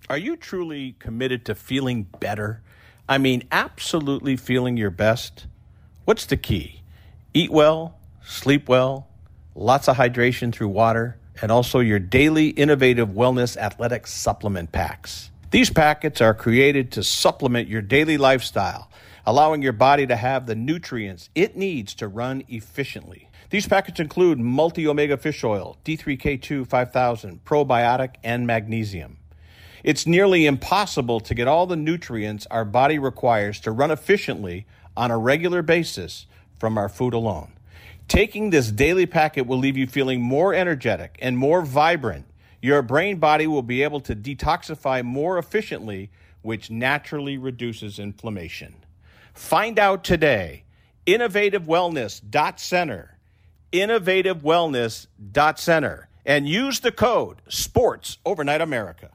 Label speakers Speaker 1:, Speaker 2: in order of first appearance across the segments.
Speaker 1: Are you truly committed to feeling better? I mean, absolutely feeling your best? What's the key? Eat well, sleep well, lots of hydration through water, and also your daily innovative wellness athletic supplement packs. These packets are created to supplement your daily lifestyle, allowing your body to have the nutrients it needs to run efficiently. These packets include multi-omega fish oil, D3K2 5000, probiotic, and magnesium. It's nearly impossible to get all the nutrients our body requires to run efficiently on a regular basis from our food alone. Taking this daily packet will leave you feeling more energetic and more vibrant. Your brain body will be able to detoxify more efficiently, which naturally reduces inflammation. Find out today. InnovativeWellness.center. InnovativeWellness.center. And use the code SPORTS Overnight America.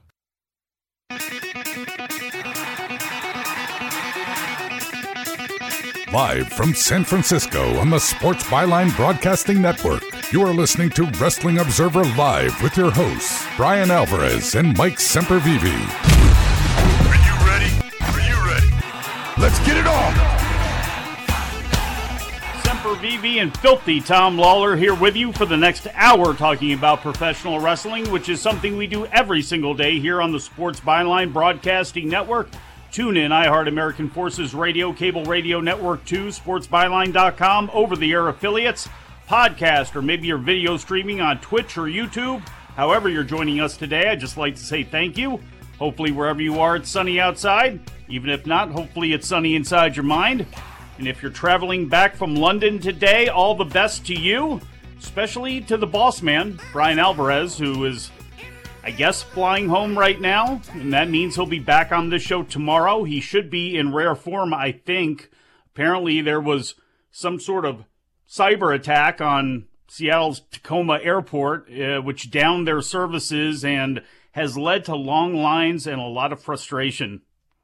Speaker 2: Live from San Francisco on the Sports Byline Broadcasting Network, you are listening to Wrestling Observer Live with your hosts, Brian Alvarez and Mike Sempervive.
Speaker 3: Are you ready? Are you ready? Let's get it on!
Speaker 4: Sempervive and Filthy Tom Lawler here with you for the next hour talking about professional wrestling, which is something we do every single day here on the Sports Byline Broadcasting Network. Tune in, iHeart American Forces Radio, Cable Radio Network 2, SportsByline.com, over-the-air affiliates, podcast, or maybe you're video streaming on Twitch or YouTube. However you're joining us today, I'd just like to say thank you. Hopefully wherever you are, it's sunny outside. Even if not, hopefully it's sunny inside your mind. And if you're traveling back from London today, all the best to you, especially to the boss man, Brian Alvarez, who is, I guess, flying home right now, and that means he'll be back on this show tomorrow. He should be in rare form, I think. Apparently there was some sort of cyber attack on Seattle's Tacoma Airport, which downed their services and has led to long lines and a lot of frustration.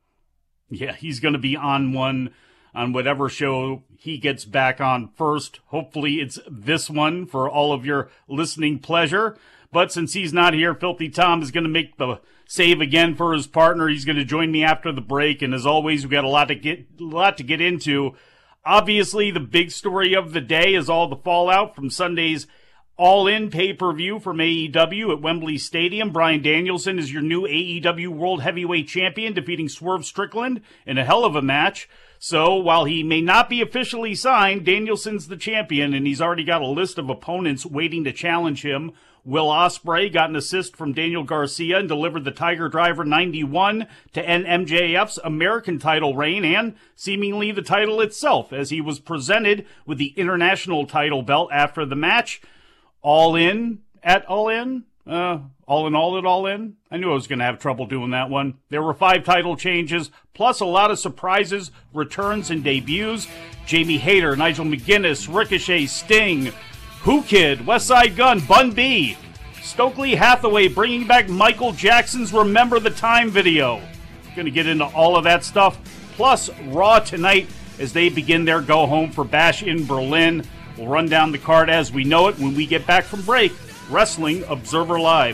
Speaker 4: Yeah, he's going to be on whatever show he gets back on first. Hopefully it's this one for all of your listening pleasure. But since he's not here, Filthy Tom is going to make the save again for his partner. He's going to join me after the break. And as always, we've got a lot to get into. Obviously, the big story of the day is all the fallout from Sunday's All-In pay-per-view from AEW at Wembley Stadium. Bryan Danielson is your new AEW World Heavyweight Champion, defeating Swerve Strickland in a hell of a match. So, while he may not be officially signed, Danielson's the champion, and he's already got a list of opponents waiting to challenge him. Will Ospreay got an assist from Daniel Garcia and delivered the Tiger Driver 91 to end MJF's American title reign and seemingly the title itself, as he was presented with the international title belt after the match. All in at All In? All in all at All In? I knew I was going to have trouble doing that one. There were 5 title changes, plus a lot of surprises, returns, and debuts. Jamie Hayter, Nigel McGuinness, Ricochet, Sting, Who Kid, Westside Gun, Bun B, Stokely Hathaway bringing back Michael Jackson's Remember the Time video. Going to get into all of that stuff, plus Raw tonight as they begin their go-home for Bash in Berlin. We'll run down the card as we know it when we get back from break. Wrestling Observer Live.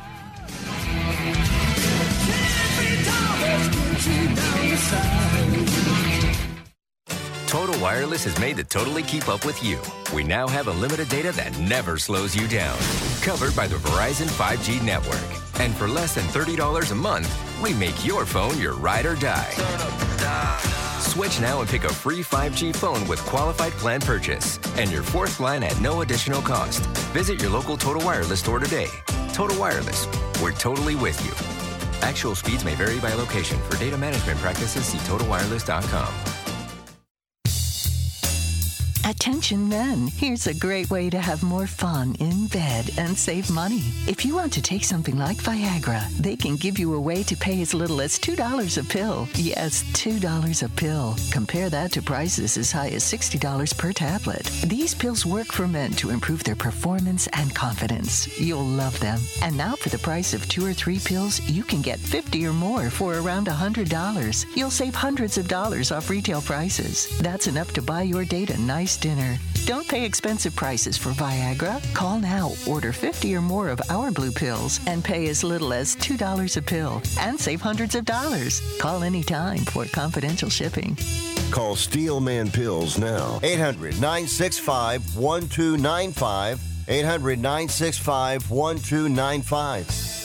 Speaker 5: Total Wireless is made to totally keep up with you. We now have unlimited data that never slows you down. Covered by the Verizon 5G network. And for less than $30 a month, we make your phone your ride or die. Switch now and pick a free 5G phone with qualified plan purchase. And your 4th line at no additional cost. Visit your local Total Wireless store today. Total Wireless, we're totally with you. Actual speeds may vary by location. For data management practices, see TotalWireless.com.
Speaker 6: Attention men, here's a great way to have more fun in bed and save money. If you want to take something like Viagra, they can give you a way to pay as little as $2 a pill. Yes, $2 a pill. Compare that to prices as high as $60 per tablet. These pills work for men to improve their performance and confidence. You'll love them. And now for the price of 2 or 3 pills, you can get 50 or more for around $100. You'll save hundreds of dollars off retail prices. That's enough to buy your date a nice dinner. Don't pay expensive prices for Viagra. Call now, order 50 or more of our blue pills, and pay as little as $2 a pill and save hundreds of dollars. Call anytime for confidential shipping.
Speaker 7: Call Steelman Pills now. 800-965-1295. 800-965-1295.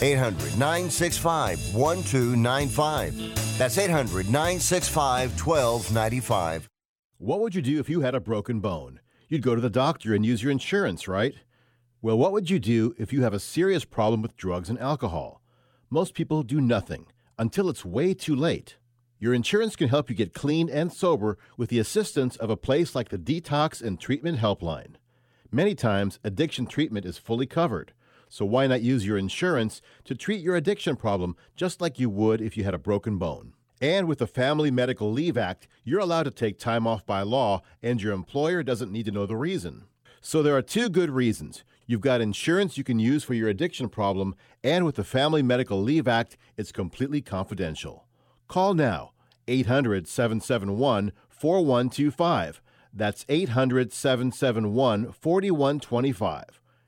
Speaker 7: 800-965-1295. That's 800-965-1295.
Speaker 8: What would you do if you had a broken bone? You'd go to the doctor and use your insurance, right? Well, what would you do if you have a serious problem with drugs and alcohol? Most people do nothing until it's way too late. Your insurance can help you get clean and sober with the assistance of a place like the Detox and Treatment Helpline. Many times, addiction treatment is fully covered, so why not use your insurance to treat your addiction problem just like you would if you had a broken bone? And with the Family Medical Leave Act, you're allowed to take time off by law, and your employer doesn't need to know the reason. So there are two good reasons. You've got insurance you can use for your addiction problem, and with the Family Medical Leave Act, it's completely confidential. Call now, 800-771-4125. That's 800-771-4125.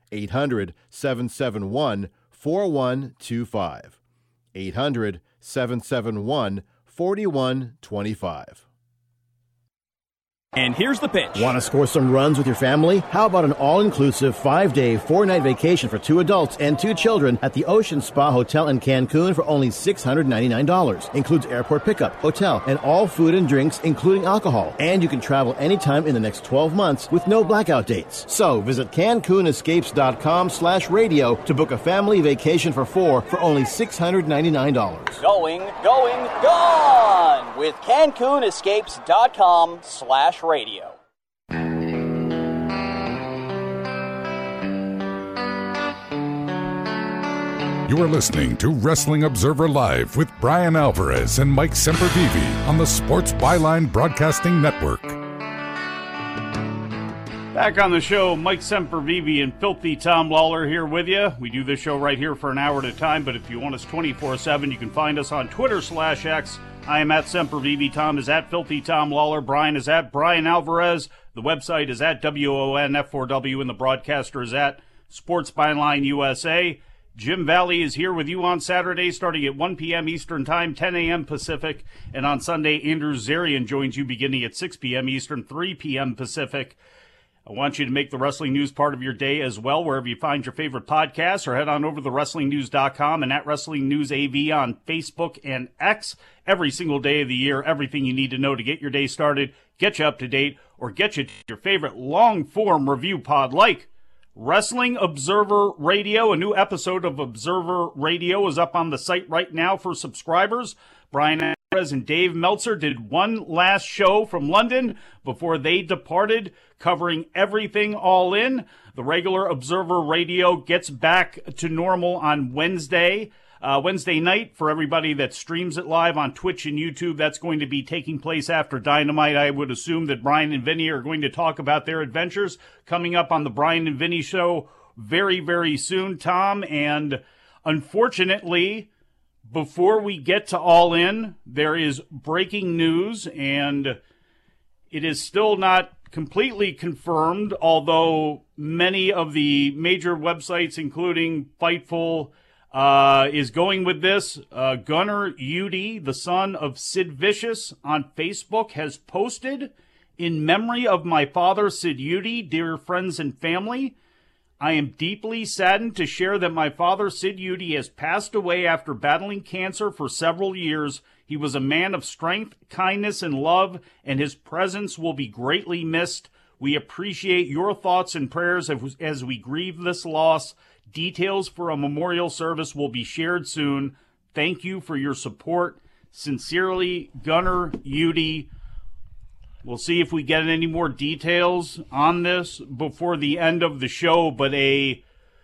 Speaker 8: 800-771-4125. 800-771-4125.
Speaker 9: And here's the pitch.
Speaker 8: Want to score some runs with your family? How about an all-inclusive 5-day, 4-night vacation for 2 adults and 2 children at the Ocean Spa Hotel in Cancun for only $699. Includes airport pickup, hotel, and all food and drinks, including alcohol. And you can travel anytime in the next 12 months with no blackout dates. So visit CancunEscapes.com/radio to book a family vacation for 4 for only $699.
Speaker 9: Going, gone with CancunEscapes.com/radio.
Speaker 2: You are listening to Wrestling Observer Live with Brian Alvarez and Mike Sempervive on the Sports Byline Broadcasting Network.
Speaker 4: Back on the show, Mike Sempervive and Filthy Tom Lawler here with you. We do this show right here for an hour at a time, but if you want us 24/7, you can find us on Twitter/X. I am at Sempervive. Tom is at Filthy Tom Lawler. Brian is at Brian Alvarez. The website is at WONF4W, and the broadcaster is at Sports Byline USA. Jim Valley is here with you on Saturday starting at 1 p.m. Eastern Time, 10 a.m. Pacific. And on Sunday, Andrew Zarian joins you beginning at 6 p.m. Eastern, 3 p.m. Pacific. I want you to make the wrestling news part of your day as well, wherever you find your favorite podcasts, or head on over to WrestlingNews.com and at Wrestling News AV on Facebook and X. Every single day of the year, everything you need to know to get your day started, get you up to date, or get you to your favorite long-form review pod like Wrestling Observer Radio. A new episode of Observer Radio is up on the site right now for subscribers. Brian Alvarez and Dave Meltzer did one last show from London before they departed, covering everything all in. The regular Observer Radio gets back to normal on Wednesday night. For everybody that streams it live on Twitch and YouTube, that's going to be taking place after Dynamite. I would assume that Brian and Vinny are going to talk about their adventures coming up on the Brian and Vinny show very, very soon, Tom. And unfortunately, before we get to All In, there is breaking news, and it is still not completely confirmed, although many of the major websites, including Fightful, is going with this. Gunnar Udy, the son of Sid Vicious, on Facebook has posted, "In memory of my father, Sid Udy, dear friends and family, I am deeply saddened to share that my father, Sid Udy, has passed away after battling cancer for several years. He was a man of strength, kindness, and love, and his presence will be greatly missed. We appreciate your thoughts and prayers as we grieve this loss. Details for a memorial service will be shared soon. Thank you for your support. Sincerely, Gunnar Udy." We'll see if we get any more details on this before the end of the show, but a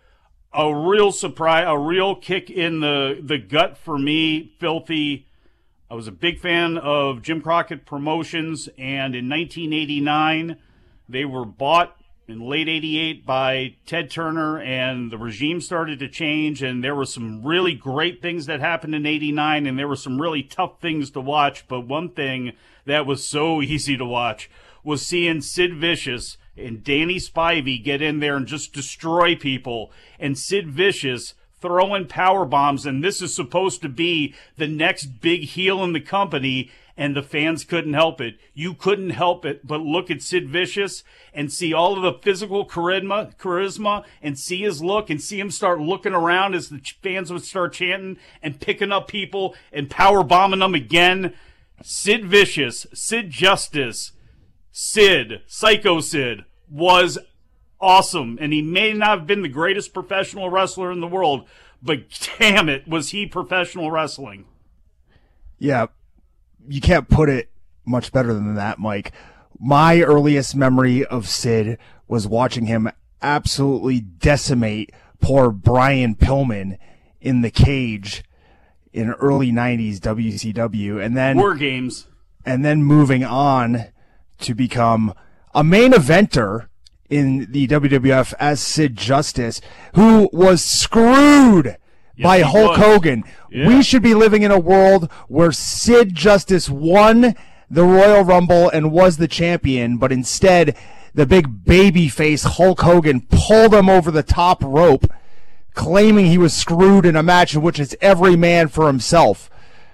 Speaker 4: real surprise, a real kick in the gut for me, Filthy. I was a big fan of Jim Crockett Promotions, and in 1989, they were bought in late 88 by Ted Turner, and the regime started to change, and there were some really great things that happened in 89, and there were some really tough things to watch, but one thing that was so easy to watch was seeing Sid Vicious and Danny Spivey get in there and just destroy people, and Sid Vicious throwing power bombs, and this is supposed to be the next big heel in the company, and the fans couldn't help it. You couldn't help it but look at Sid Vicious and see all of the physical charisma, and see his look, and see him start looking around as the fans would start chanting and picking up people and power bombing them again. Sid Vicious, Sid Justice, Sid, Psycho Sid, was awesome, and he may not have been the greatest professional wrestler in the world, but damn it, was he professional wrestling.
Speaker 10: Yeah, you can't put it much better than that, Mike. My earliest memory of Sid was watching him absolutely decimate poor Brian Pillman in the cage in early 90s WCW, and then
Speaker 4: War Games, and
Speaker 10: then moving on to become a main eventer in the WWF as Sid Justice, who was screwed by Hulk Hogan. Yeah. We should be living in a world where Sid Justice won the Royal Rumble and was the champion, but instead the big baby face Hulk Hogan pulled him over the top rope, claiming he was screwed in a match in which it's every man for himself.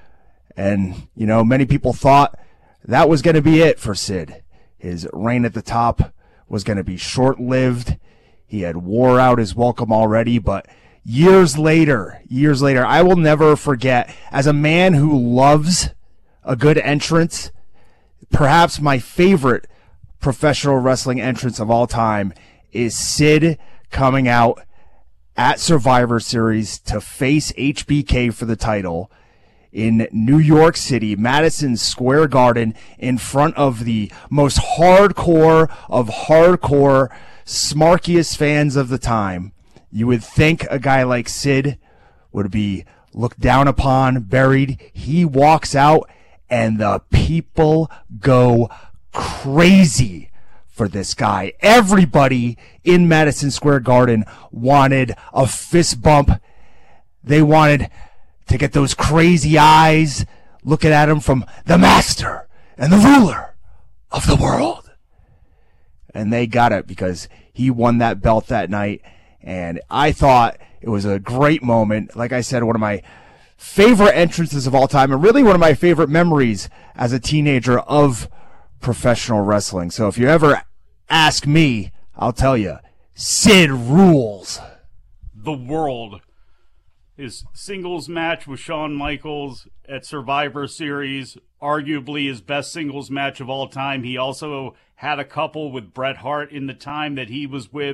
Speaker 10: And, you know, many people thought that was going to be it for Sid. His reign at the top was going to be short-lived. He had wore out his welcome already, but years later, I will never forget, as a man who loves a good entrance, perhaps my favorite professional wrestling entrance of all time is Sid coming out at Survivor Series to face HBK for the title in New York City, Madison Square Garden, in front of the most hardcore of hardcore, smarkiest fans of the time. You would think a guy like Sid would be looked down upon, buried. He walks out, and the people go crazy for this guy. Everybody in Madison Square Garden wanted a fist bump. They wanted to get those crazy eyes looking at him from the master and the ruler of the world. And they got it because he won that belt that night. And I thought it was a great moment. Like I said, one of my favorite entrances of all time, and really one of my favorite memories as a teenager of professional wrestling. So if you ever ask me, I'll tell you, Sid rules.
Speaker 4: The world. His singles match with Shawn Michaels at Survivor Series, arguably his best singles match of all time. He also had a couple with Bret Hart in the time that he was with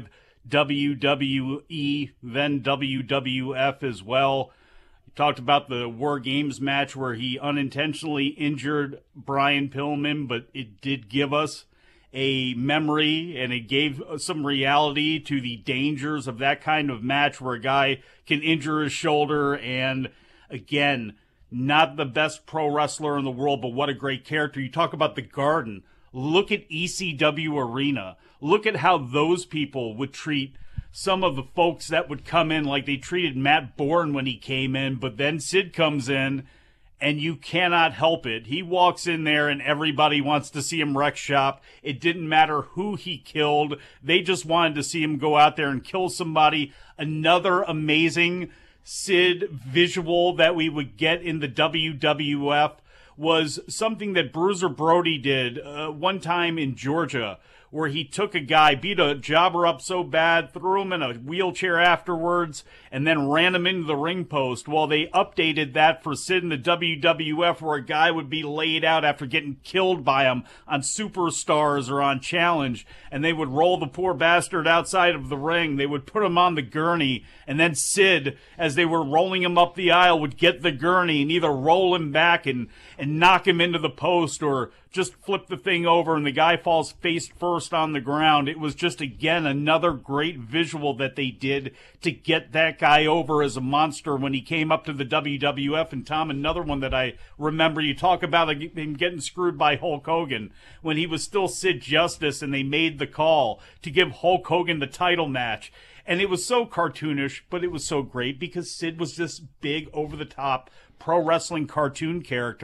Speaker 4: WWE, then WWF as well. He talked about the War Games match where he unintentionally injured Brian Pillman, but it did give us a memory, and it gave some reality to the dangers of that kind of match where a guy can injure his shoulder. And again, not the best pro wrestler in the world, but what a great character. You talk about the Garden. Look at ECW Arena. Look at how those people would treat some of the folks that would come in, like they treated Matt Bourne when he came in, but then Sid comes in and you cannot help it. He walks in there and everybody wants to see him wreck shop. It didn't matter who he killed. They just wanted to see him go out there and kill somebody. Another amazing Sid visual that we would get in the WWF was something that Bruiser Brody did one time in Georgia, where he took a guy, beat a jobber up so bad, threw him in a wheelchair afterwards, and then ran him into the ring post. Well, they updated that for Sid in the WWF, where a guy would be laid out after getting killed by him on Superstars or on Challenge, and they would roll the poor bastard outside of the ring. They would put him on the gurney, and then Sid, as they were rolling him up the aisle, would get the gurney and either roll him back and knock him into the post, or just flip the thing over and the guy falls face first on the ground. It was just, again, another great visual that they did to get that guy over as a monster when he came up to the WWF. And Tom, another one that I remember, you talk about him getting screwed by Hulk Hogan when he was still Sid Justice, and they made the call to give Hulk Hogan the title match. And it was so cartoonish, but it was so great because Sid was this big, over-the-top pro wrestling cartoon character.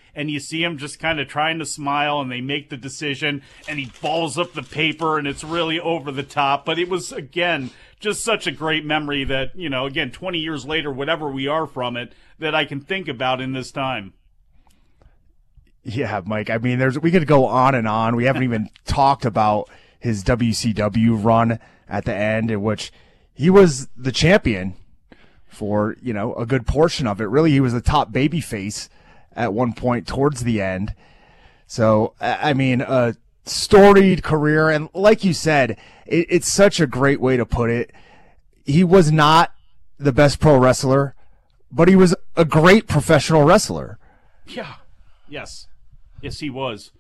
Speaker 4: and you see him just kind of trying to smile, and they make the decision, and he balls up the paper, and it's really over the top. But it was, again, just such a great memory that, again, 20 years later, whatever we are from it, that I can think about in this time.
Speaker 10: Yeah, Mike. I mean, we could go on and on. We haven't even talked about his WCW run at the end, in which he was the champion for, a good portion of it. Really, he was the top babyface at one point towards the end. So, I mean, a storied career. And like you said, it's such a great way to put it. He was not the best pro wrestler, but he was a great professional wrestler.
Speaker 4: Yeah. Yes, he was.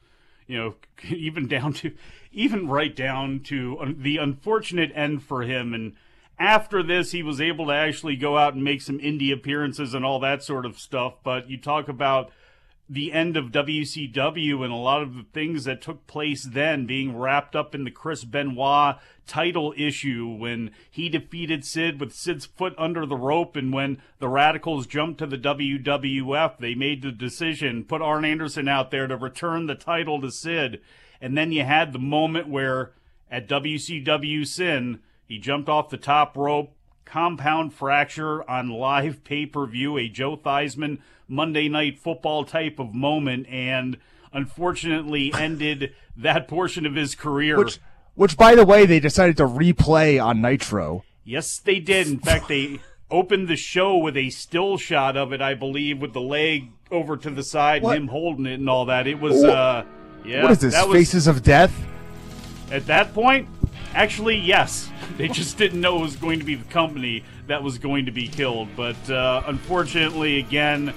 Speaker 4: Even right down to the unfortunate end for him. And after this, he was able to actually go out and make some indie appearances and all that sort of stuff. But you talk about the end of WCW and a lot of the things that took place then being wrapped up in the Chris Benoit title issue when he defeated Sid with Sid's foot under the rope, and when the Radicals jumped to the WWF, they made the decision, put Arn Anderson out there to return the title to Sid. And then you had the moment where at WCW Sin, he jumped off the top rope, compound fracture on live pay-per-view, a Joe Theismann Monday Night Football type of moment, and unfortunately ended that portion of his career.
Speaker 10: Which, by the way, they decided to replay on Nitro.
Speaker 4: Yes, they did. In fact, they opened the show with a still shot of it, I believe, with the leg over to the side and him holding it and all that. It was, yeah.
Speaker 10: What is this, Faces of Death?
Speaker 4: At that point, actually, yes. They just didn't know it was going to be the company that was going to be killed. But unfortunately, again,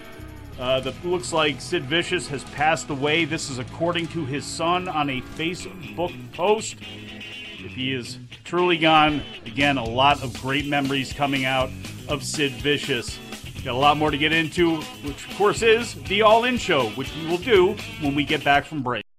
Speaker 4: looks like Sid Vicious has passed away. This is according to his son on a Facebook post. If he is truly gone, again, a lot of great memories coming out of Sid Vicious. Got a lot more to get into, which of course is the All In Show, which we will do when we get back from break.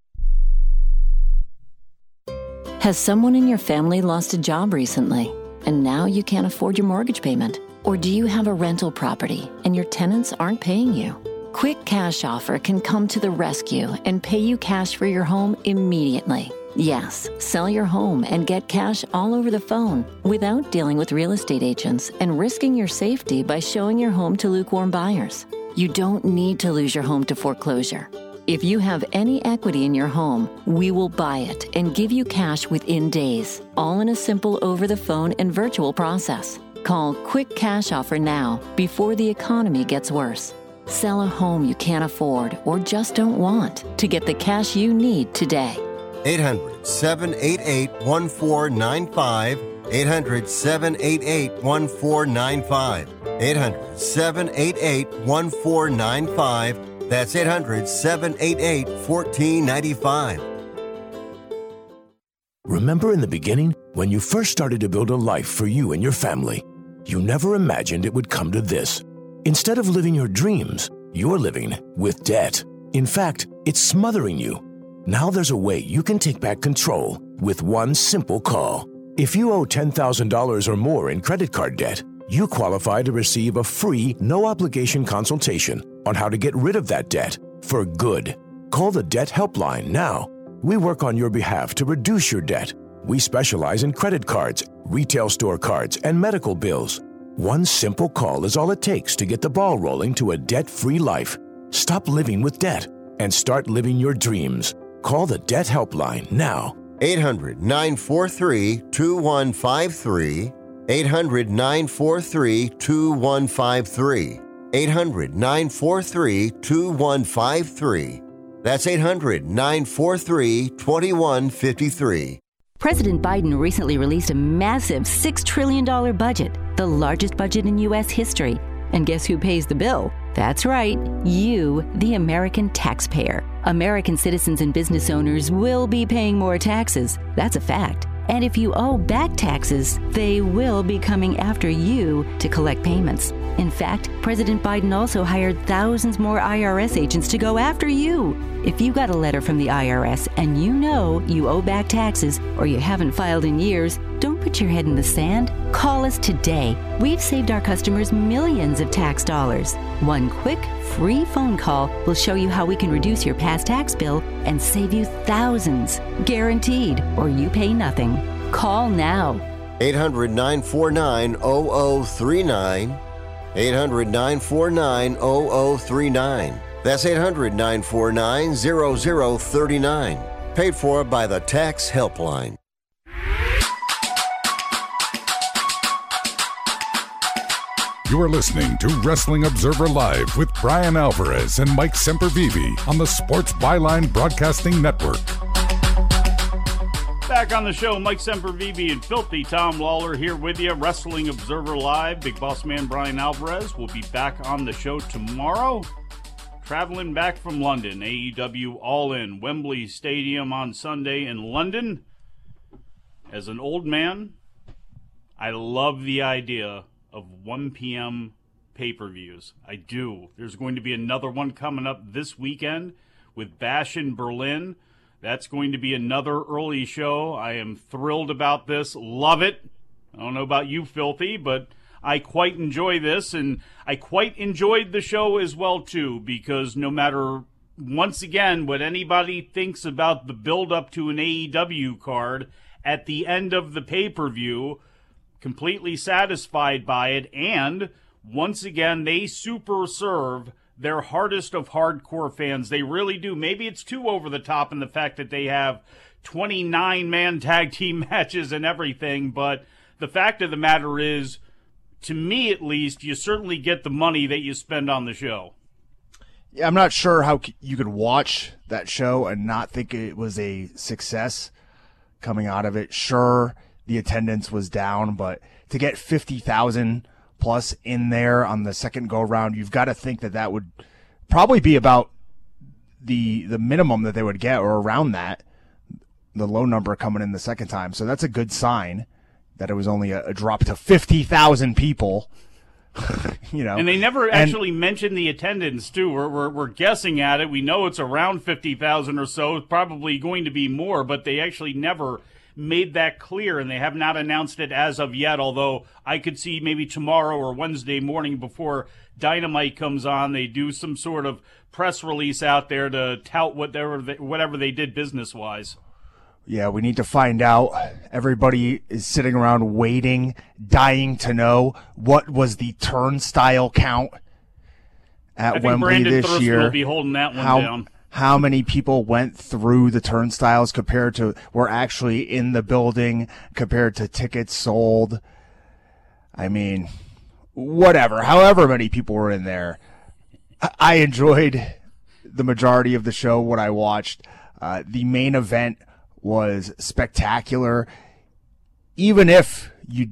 Speaker 11: Has someone in your family lost a job recently, and now you can't afford your mortgage payment? Or do you have a rental property and your tenants aren't paying you? Quick Cash Offer can come to the rescue and pay you cash for your home immediately. Yes, sell your home and get cash all over the phone without dealing with real estate agents and risking your safety by showing your home to lukewarm buyers. You don't need to lose your home to foreclosure. If you have any equity in your home, we will buy it and give you cash within days, all in a simple over-the-phone and virtual process. Call Quick Cash Offer now before the economy gets worse. Sell a home you can't afford or just don't want to get the cash you need today.
Speaker 7: 800-788-1495. 800-788-1495. 800-788-1495. That's 800-788-1495.
Speaker 12: Remember in the beginning, when you first started to build a life for you and your family, you never imagined it would come to this. Instead of living your dreams, you're living with debt. In fact, it's smothering you. Now there's a way you can take back control with one simple call. If you owe $10,000 or more in credit card debt, you qualify to receive a free, no-obligation consultation on how to get rid of that debt for good. Call the Debt Helpline now. We work on your behalf to reduce your debt. We specialize in credit cards, retail store cards, and medical bills. One simple call is all it takes to get the ball rolling to a debt-free life. Stop living with debt and start living your dreams. Call the Debt Helpline now.
Speaker 7: 800-943-2153. 800-943-2153. 800-943-2153. That's 800-943-2153.
Speaker 13: President Biden recently released a massive $6 trillion budget, the largest budget in U.S. history. And guess who pays the bill? That's right, you, the American taxpayer. American citizens and business owners will be paying more taxes. That's a fact. And if you owe back taxes, they will be coming after you to collect payments. In fact, President Biden also hired thousands more IRS agents to go after you. If you got a letter from the IRS and you know you owe back taxes or you haven't filed in years, don't put your head in the sand. Call us today. We've saved our customers millions of tax dollars. One quick, free phone call will show you how we can reduce your past tax bill and save you thousands. Guaranteed, or you pay nothing. Call now.
Speaker 7: 800-949-0039. 800-949-0039. That's 800-949-0039. Paid for by the Tax Helpline.
Speaker 2: You are listening to Wrestling Observer Live with Brian Alvarez and Mike Sempervive on the Sports Byline Broadcasting Network.
Speaker 4: Back on the show, Mike Sempervive and Filthy Tom Lawler here with you. Wrestling Observer Live. Big boss man Brian Alvarez will be back on the show tomorrow. Traveling back from London, AEW All In, Wembley Stadium on Sunday in London. As an old man, I love the idea of 1 p.m. pay-per-views. I do. There's going to be another one coming up this weekend with Bash in Berlin. That's going to be another early show. I am thrilled about this. Love it. I don't know about you, Filthy, but I quite enjoy this, and I quite enjoyed the show as well, too, because no matter, once again, what anybody thinks about the build-up to an AEW card, at the end of the pay-per-view, completely satisfied by it, and once again, they super serve their hardest of hardcore fans. They really do. Maybe it's too over the top in the fact that they have 29-man tag team matches and everything, but the fact of the matter is, to me at least, you certainly get the money that you spend on the show.
Speaker 10: Yeah, I'm not sure how you could watch that show and not think it was a success coming out of it. Sure, the attendance was down, but to get 50,000 plus in there on the second go-round, you've got to think that that would probably be about the minimum that they would get, or around that, the low number coming in the second time. So that's a good sign that it was only a drop to 50,000 people. You know,
Speaker 4: and they never actually mentioned the attendance too. We're guessing at it. We know it's around 50,000 or so. It's probably going to be more, but they actually never made that clear, and they have not announced it as of yet. Although I could see maybe tomorrow or Wednesday morning before Dynamite comes on, they do some sort of press release out there to tout whatever they did business wise.
Speaker 10: Yeah, we need to find out. Everybody is sitting around waiting, dying to know what was the turnstile count at Wembley
Speaker 4: Brandon
Speaker 10: this
Speaker 4: Thurston
Speaker 10: year.
Speaker 4: Will be holding that one down.
Speaker 10: How many people went through the turnstiles compared to were actually in the building compared to tickets sold? I mean, whatever. However many people were in there. I enjoyed the majority of the show, what I watched. The main event was spectacular. Even if you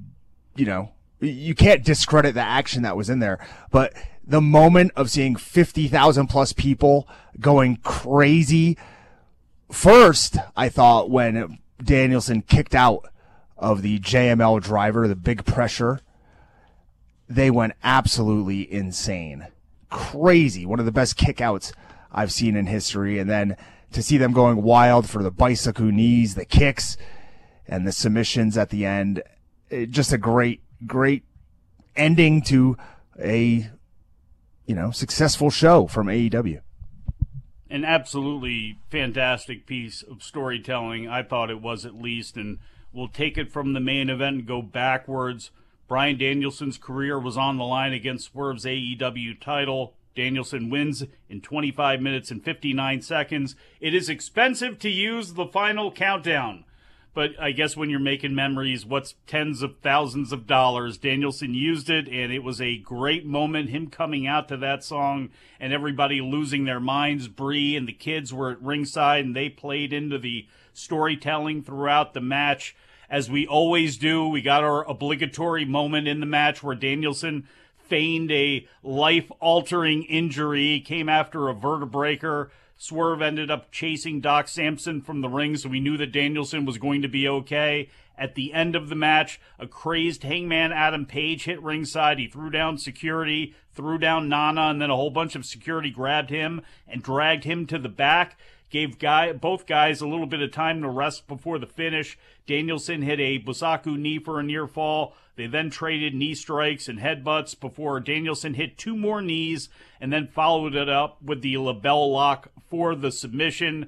Speaker 10: can't discredit the action that was in there, but the moment of seeing 50,000 plus people going crazy. First, I thought when Danielson kicked out of the JML driver, the big pressure, they went absolutely insane. Crazy. One of the best kickouts I've seen in history. And then to see them going wild for the bicycle knees, the kicks, and the submissions at the end, just a great, great ending to a, successful show from AEW.
Speaker 4: An absolutely fantastic piece of storytelling. I thought it was, at least, and we'll take it from the main event and go backwards. Bryan Danielson's career was on the line against Swerve's AEW title. Danielson wins in 25 minutes and 59 seconds. It is expensive to use the final countdown, but I guess when you're making memories, what's tens of thousands of dollars? Danielson used it, and it was a great moment, him coming out to that song and everybody losing their minds. Bree and the kids were at ringside, and they played into the storytelling throughout the match. As we always do, we got our obligatory moment in the match where Danielson feigned a life-altering injury, came after a vertebrae. Swerve ended up chasing Doc Samson from the ring, so we knew that Danielson was going to be okay. At the end of the match, a crazed Hangman Adam Page hit ringside. He threw down security, threw down Nana, and then a whole bunch of security grabbed him and dragged him to the back. Gave both guys a little bit of time to rest before the finish. Danielson hit a Busaku knee for a near fall. They then traded knee strikes and headbutts before Danielson hit 2 more knees and then followed it up with the label lock for the submission.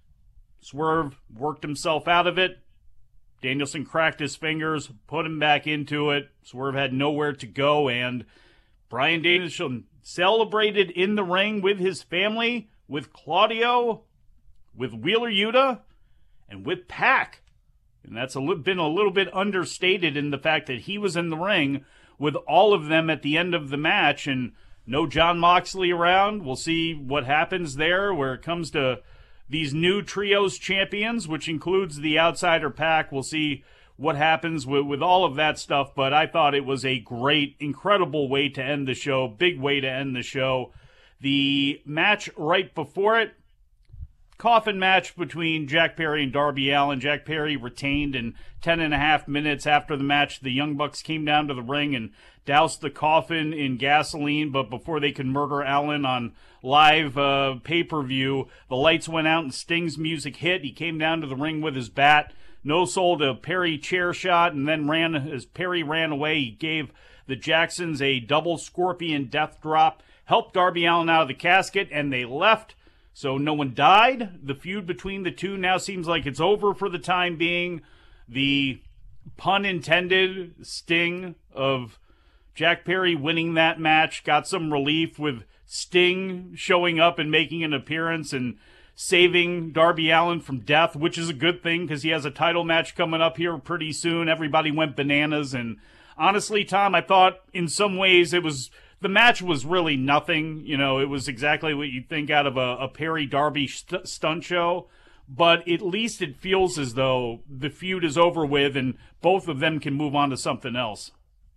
Speaker 4: Swerve worked himself out of it. Danielson cracked his fingers, put him back into it. Swerve had nowhere to go, and Bryan Danielson celebrated in the ring with his family, with Claudio, with Wheeler Yuta, and with Pac. And that's been a little bit understated in the fact that he was in the ring with all of them at the end of the match, and no Jon Moxley around. We'll see what happens there where it comes to these new trios champions, which includes the Outsider Pac. We'll see what happens with all of that stuff, but I thought it was a great, incredible way to end the show, big way to end the show. The match right before it, coffin match between Jack Perry and Darby Allin. Jack Perry retained, in 10.5 minutes after the match, the Young Bucks came down to the ring and doused the coffin in gasoline, but before they could murder Allin on live pay-per-view, the lights went out and Sting's music hit. He came down to the ring with his bat, no-sold a Perry chair shot, and then as Perry ran away, he gave the Jacksons a double scorpion death drop, helped Darby Allin out of the casket, and they left. So no one died. The feud between the two now seems like it's over for the time being. The pun intended sting of Jack Perry winning that match got some relief with Sting showing up and making an appearance and saving Darby Allin from death, which is a good thing because he has a title match coming up here pretty soon. Everybody went bananas. And honestly, Tom, I thought in some ways the match was really nothing. You know, it was exactly what you'd think out of a Perry Darby stunt show. But at least it feels as though the feud is over with and both of them can move on to something else.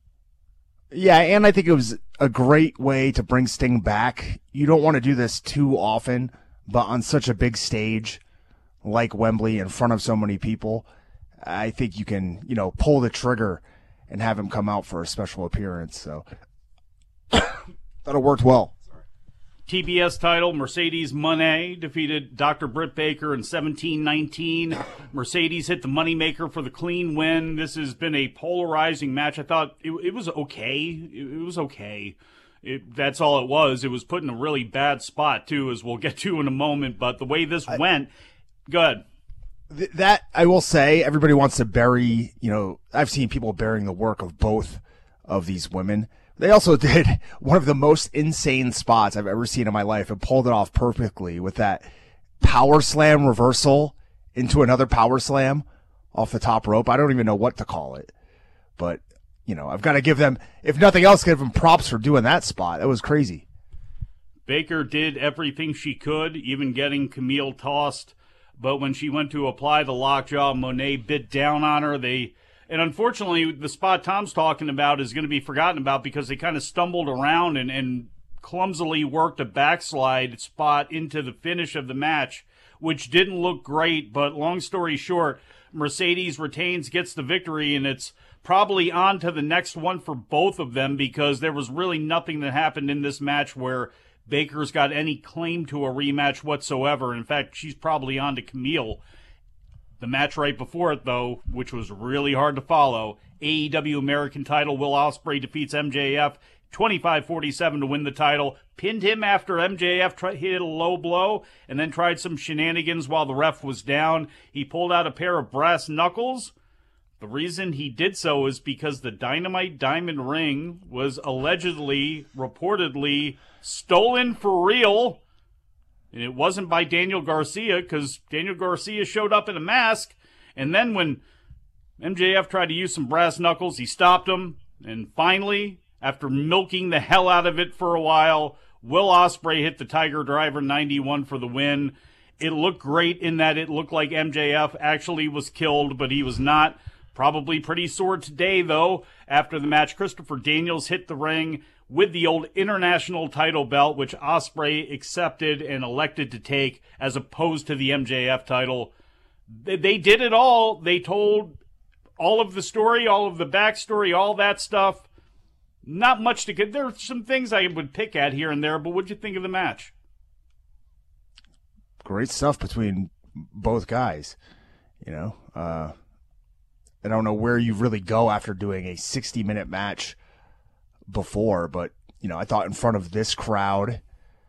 Speaker 10: Yeah, and I think it was a great way to bring Sting back. You don't want to do this too often, but on such a big stage like Wembley in front of so many people, I think you can, pull the trigger and have him come out for a special appearance. So thought it worked well.
Speaker 4: TBS title, Mercedes Moné defeated Dr. Britt Baker in 17-19. Mercedes hit the moneymaker for the clean win. This has been a polarizing match. I thought it was okay. It was okay. That's all it was. It was put in a really bad spot, too, as we'll get to in a moment. But the way this went, good.
Speaker 10: That, I will say, everybody wants to bury, I've seen people burying the work of both of these women. They also did one of the most insane spots I've ever seen in my life and pulled it off perfectly with that power slam reversal into another power slam off the top rope. I don't even know what to call it, but I've got to give them, if nothing else, give them props for doing that spot. That was crazy.
Speaker 4: Baker did everything she could, even getting Camille tossed, but when she went to apply the lockjaw, Moné bit down on her. And unfortunately, the spot Tom's talking about is going to be forgotten about because they kind of stumbled around and clumsily worked a backslide spot into the finish of the match, which didn't look great. But long story short, Mercedes retains, gets the victory, and it's probably on to the next one for both of them because there was really nothing that happened in this match where Baker's got any claim to a rematch whatsoever. In fact, she's probably on to Camille. The match right before it, though, which was really hard to follow, AEW American title, Will Ospreay defeats MJF 25-47 to win the title, pinned him after MJF hit a low blow, and then tried some shenanigans while the ref was down. He pulled out a pair of brass knuckles. The reason he did so is because the Dynamite Diamond ring was allegedly, reportedly, stolen for real. And it wasn't by Daniel Garcia because Daniel Garcia showed up in a mask. And then when MJF tried to use some brass knuckles, he stopped him. And finally, after milking the hell out of it for a while, Will Ospreay hit the Tiger Driver 91 for the win. It looked great in that it looked like MJF actually was killed, but he was not. Probably pretty sore today, though. After the match, Christopher Daniels hit the ring with the old international title belt, which Ospreay accepted and elected to take, as opposed to the MJF title. They did it all. They told all of the story, all of the backstory, all that stuff, not much to get. There are some things I would pick at here and there, but what'd you think of the match?
Speaker 10: Great stuff between both guys. You know, I don't know where you really go after doing a 60-minute match before, but, you know, I thought in front of this crowd,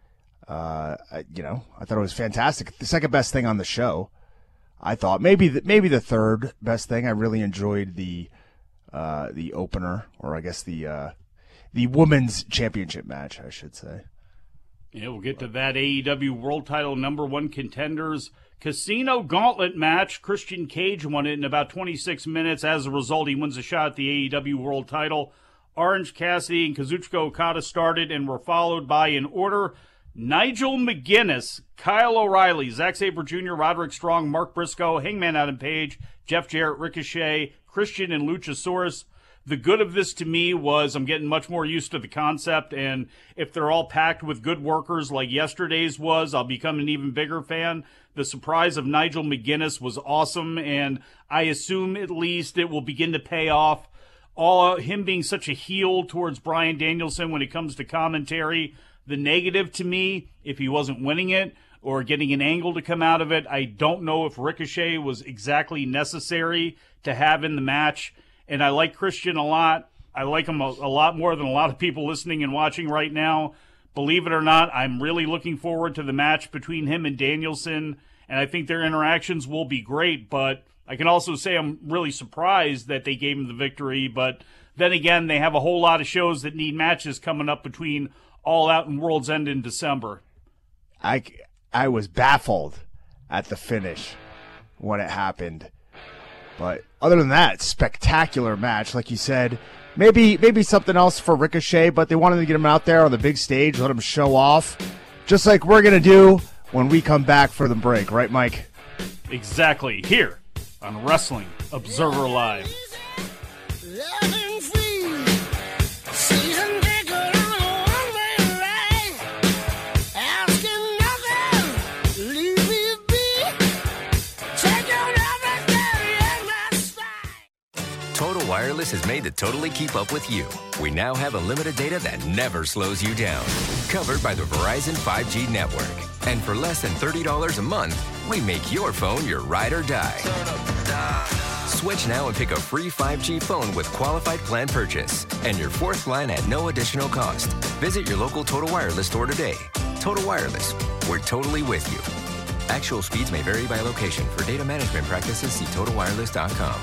Speaker 10: I thought it was fantastic. The second best thing on the show, I thought. Maybe the third best thing. I really enjoyed the opener, or I guess the women's championship match, I should say.
Speaker 4: Yeah, we'll get to that. AEW World Title #1 contenders Casino Gauntlet match. Christian Cage won it in about 26 minutes. As a result, he wins a shot at the AEW World Title. Orange Cassidy and Kazuchika Okada started and were followed by, in order, Nigel McGuinness, Kyle O'Reilly, Zack Sabre Jr., Roderick Strong, Mark Briscoe, Hangman Adam Page, Jeff Jarrett, Ricochet, Christian, and Luchasaurus. The good of this to me was I'm getting much more used to the concept, and if they're all packed with good workers like yesterday's was, I'll become an even bigger fan. The surprise of Nigel McGuinness was awesome, and I assume at least it will begin to pay off. All him being such a heel towards Bryan Danielson when it comes to commentary. The negative to me, if he wasn't winning it or getting an angle to come out of it, I don't know if Ricochet was exactly necessary to have in the match. And I like Christian a lot. I like him a lot more than a lot of people listening and watching right now. Believe it or not, I'm really looking forward to the match between him and Danielson, and I think their interactions will be great, but I can also say I'm really surprised that they gave him the victory, but then again, they have a whole lot of shows that need matches coming up between All Out and World's End in December.
Speaker 10: I was baffled at the finish when it happened. But other than that, spectacular match. Like you said, maybe something else for Ricochet, but they wanted to get him out there on the big stage, let him show off, just like we're going to do when we come back for the break. Right, Mike?
Speaker 4: Exactly. Here on Wrestling Observer Live.
Speaker 5: Total Wireless is made to totally keep up with you. We now have unlimited data that never slows you down. Covered by the Verizon 5G network. And for less than $30 a month, we make your phone your ride or die. Switch now and pick a free 5G phone with qualified plan purchase. And your fourth line at no additional cost. Visit your local Total Wireless store today. Total Wireless, we're totally with you. Actual speeds may vary by location. For data management practices, see TotalWireless.com.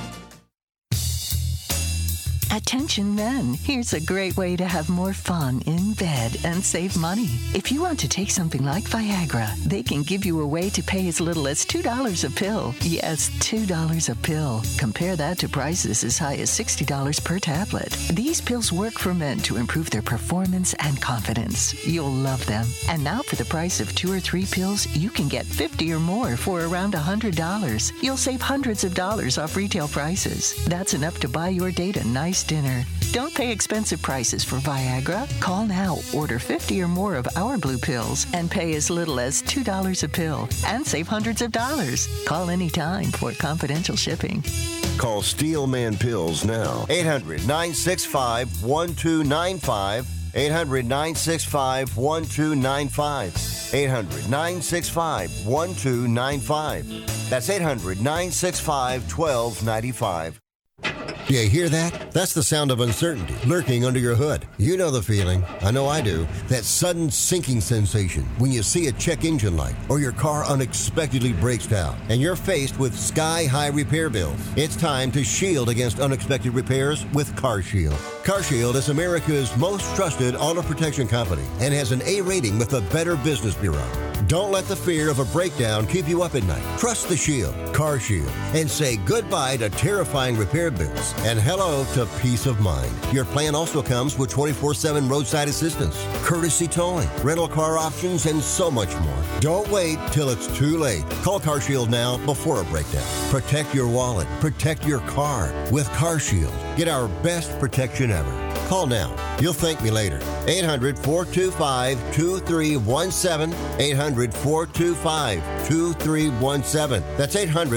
Speaker 6: Attention men, here's a great way to have more fun in bed and save money. If you want to take something like Viagra, they can give you a way to pay as little as $2 a pill. Yes, $2 a pill. Compare that to prices as high as $60 per tablet. These pills work for men to improve their performance and confidence. You'll love them. And now for the price of 2 or 3 pills, you can get 50 or more for around $100. You'll save hundreds of dollars off retail prices. That's enough to buy your date a nice dinner. Don't pay expensive prices for Viagra. Call now, order 50 or more of our blue pills, and pay as little as $2 a pill and save hundreds of dollars. Call anytime for confidential shipping.
Speaker 7: Call Steelman Pills now. 800-965-1295. 800-965-1295. 800-965-1295. That's 800-965-1295. You hear that? That's the sound of uncertainty lurking under your hood. You know the feeling. I know I do. That sudden sinking sensation when you see a check engine light or your car unexpectedly breaks down and you're faced with sky-high repair bills. It's time to shield against unexpected repairs with CarShield. CarShield is America's most trusted auto protection company and has an A rating with the Better Business Bureau. Don't let the fear of a breakdown keep you up at night. Trust the Shield, CarShield, and say goodbye to terrifying repair bills and hello to peace of mind. Your plan also comes with 24/7 roadside assistance, courtesy towing, rental car options, and so much more. Don't wait till it's too late. Call CarShield now before a breakdown. Protect your wallet. Protect your car with CarShield. Get our best protection ever. Call now. You'll thank me later. 800-425-2317. 800-425-2317. That's